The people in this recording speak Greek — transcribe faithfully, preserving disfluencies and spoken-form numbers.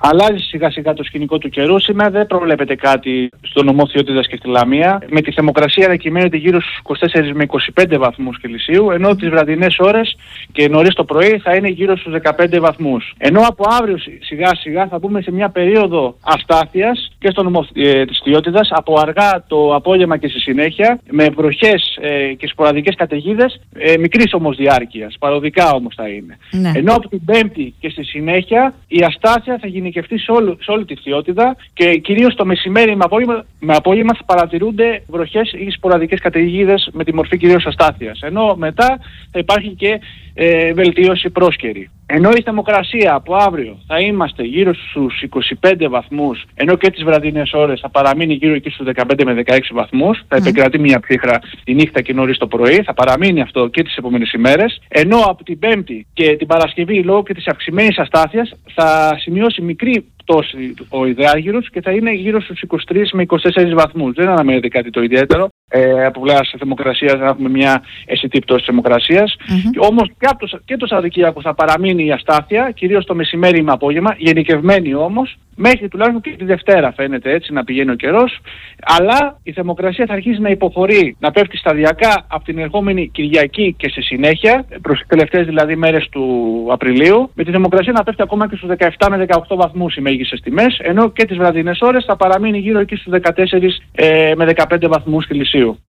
Αλλάζει σιγά σιγά το σκηνικό του καιρού. Σήμερα δεν προβλέπεται κάτι στο νομό Θειότητας και στη Λαμία. Με τη θερμοκρασία να κυμαίνεται γύρω στους είκοσι τέσσερις με είκοσι πέντε βαθμούς Κελσίου, ενώ τις βραδινές ώρες και νωρίς το πρωί θα είναι γύρω στους δεκαπέντε βαθμούς. Ενώ από αύριο σιγά σιγά θα μπούμε σε μια περίοδο αστάθειας και στο νομό ε, της Θειότητας, από αργά το απόγευμα και στη συνέχεια, με βροχές ε, και σποραδικές καταιγίδες ε, μικρής όμως διάρκειας, παροδικά όμως θα είναι. Ναι. Ενώ από την Πέμπτη και στη συνέχεια η αστάθεια θα γενικευτεί σε, όλο, σε όλη τη Θειότητα και κυρίως το μεσημέρι με απόγευμα, με απόγευμα θα παρατηρούνται βροχές ή σποραδικές καταιγίδες με τη μορφή κυρίως αστάθειας. Ενώ μετά θα υπάρχει και ε, βελτίωση πρόσκαιρη. Ενώ η θερμοκρασία από αύριο θα είμαστε γύρω στους είκοσι πέντε βαθμούς, ενώ και τις βραδινές ώρες θα παραμείνει γύρω εκεί στους δεκαπέντε με δεκαέξι βαθμούς, θα mm. επικρατεί μια ψύχρα τη νύχτα και νωρίς το πρωί, θα παραμείνει αυτό και τις επόμενες ημέρες, ενώ από την Πέμπτη και την Παρασκευή λόγω και της αυξημένης αστάθειας θα σημειώσει μικρή πτώση ο υδράργυρος και θα είναι γύρω στους είκοσι τρεις με είκοσι τέσσερις βαθμούς. Δεν αναμένεται κάτι το ιδιαίτερο. Ε, από πλευράς θερμοκρασίας να έχουμε μια αισθητή πτώση θερμοκρασίας. Mm-hmm. Όμως και, το, και το Σαββατοκύριακο θα παραμείνει η αστάθεια, κυρίως το μεσημέρι με απόγευμα, γενικευμένη όμως, μέχρι τουλάχιστον και τη Δευτέρα φαίνεται έτσι να πηγαίνει ο καιρός, αλλά η θερμοκρασία θα αρχίσει να υποχωρεί, να πέφτει σταδιακά από την ερχόμενη Κυριακή και στη συνέχεια, προς τις τελευταίες δηλαδή μέρες του Απριλίου, με τη θερμοκρασία να πέφτει ακόμα και στους δεκαεπτά με δεκαοκτώ βαθμούς οι μέγιστες τιμές, ενώ και τις βραδινές ώρες θα παραμείνει γύρω εκεί στους δεκατέσσερις με δεκαπέντε βαθμούς Κελσίου.